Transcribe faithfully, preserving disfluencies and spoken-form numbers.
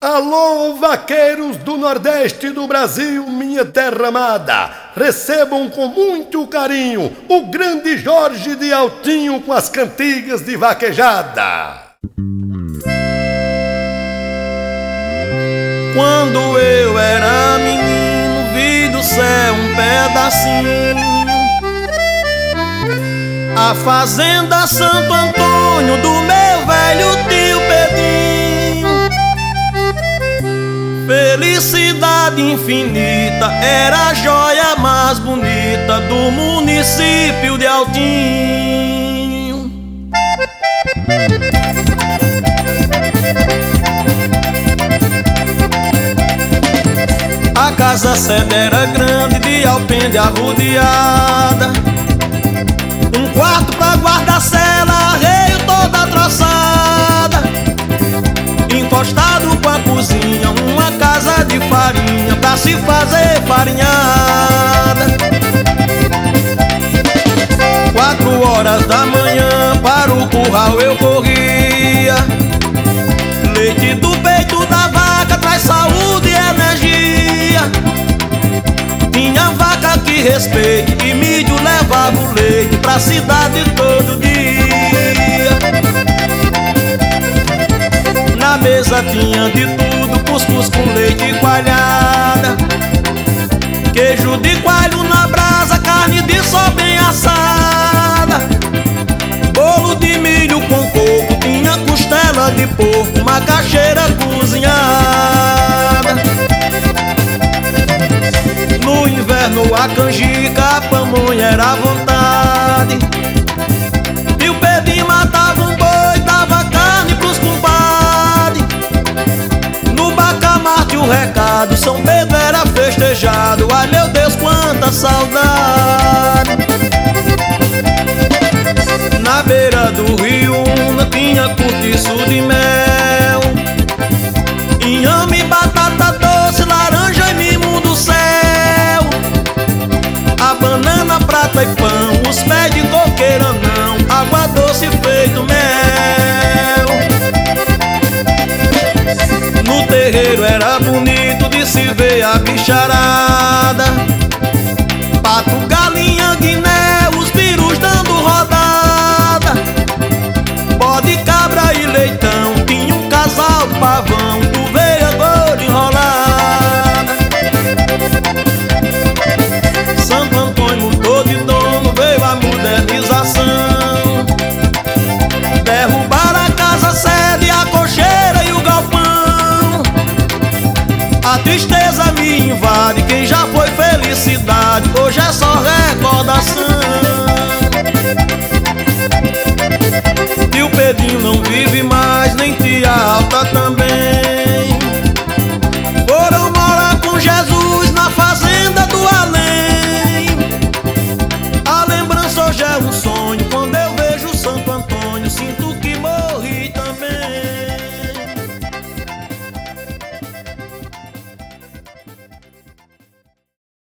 Alô, vaqueiros do Nordeste do Brasil, minha terra amada, recebam com muito carinho o grande Jorge de Altinho com as cantigas de vaquejada. Quando eu era menino, vi do céu um pedacinho, a fazenda Santo Antônio do meu velho tio Pedrinho. Felicidade infinita, era a joia mais bonita do município de Altinho. A casa sede era grande, de alpendre arrodeada, um quarto pra guarda-cela, arreio toda troçada, encostado com a cozinha, uma casa de farinha pra se fazer farinhada. Quatro horas da manhã para o curral eu corria, leite do peito da vaca traz saúde e energia. Tinha vaca que respeite e milho levava o leite pra cidade todo dia. Na mesa tinha de tudo, cuscuz com leite e coalhada, queijo de coalho na brasa, carne de sol bem assada, bolo de milho com coco, tinha costela de porco, macaxeira cozinhada. No inverno a canjica, a pamonha era à vontade, e o Pedrinho matava um boi, dava carne pros compadres. No bacamarte o recado, São Pedro era festejado, ai meu Deus, quanta saudade. Na beira do rio Una tinha cortiço de mel, inhame, batata doce, laranja e mimo do céu, a banana, prata e pão, os pés de coqueira não, água doce feito mel. No terreiro era bonito de se ver a bicharada, pato, galinha, guiné, os perus dando rodada, bode, cabra e leitão, tinha um casal de pavão, ovelha, gol enrolada. Santo Antônio mudou de dono, veio a modernização, derrubaram a casa sede, a cocheira e o galpão. A tristeza me invade, quem já foi felicidade, hoje é só recordação. Tio Pedrinho não vive mais, nem tia Alta também, foram morar com Jesus na fazenda do além. A lembrança hoje é um sonho, quando eu vejo Santo Antônio sinto